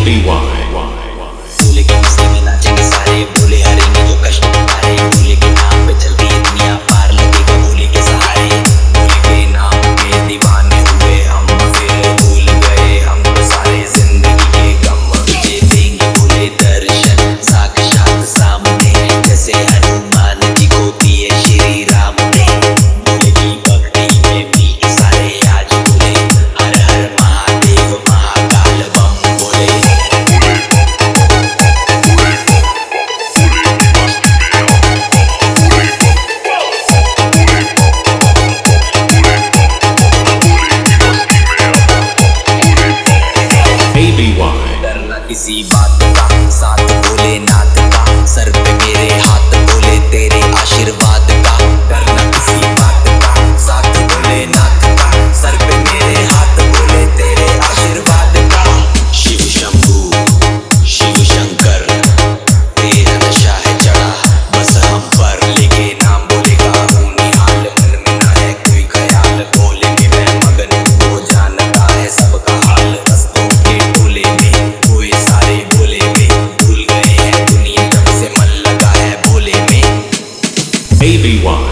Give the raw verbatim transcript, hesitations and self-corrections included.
B Y. बोले कि मस्ती में नाचेंगे सारे, बोले हरेंगे जो कष्ट हमारे, बोले के नाम पे चलती है दुनिया पार लगेगा बोले के सहारे, बोले के नाम के दीवाने हुए हम फिर भूल गए हम तो सारे जिंदगी के गम, तुझे देंगे बोले दर्शन साक्षात सामने, जैसे हनुमान जी को दिए श्री राम ने, बोले की भक्ति में भी सारे आज बोले हर हर महादेव महाकाल बम बोले। डरना किसी बात का, साथ बोले नाथ का, सर पे मेरे हाथ बोले तेरे आशीर्वाद का, डरना किसी बात का, साथ बोले नाथ का, सर पे मेरे हाथ बोले तेरे आशीर्वाद का। शिव शंभू शिव शंकर तेरा नशा है चढ़ा बस हम पर, लेके नाम बोलेगा हूँ निहाल, मन में ना है कोई ख्याल, बोले में मैं मगन वो जानता है सबका हाल, हंसों के बोले में कोई सारे बोले में भूल गए हैं दुनिया जब से मन लगा है बोले में। A B Y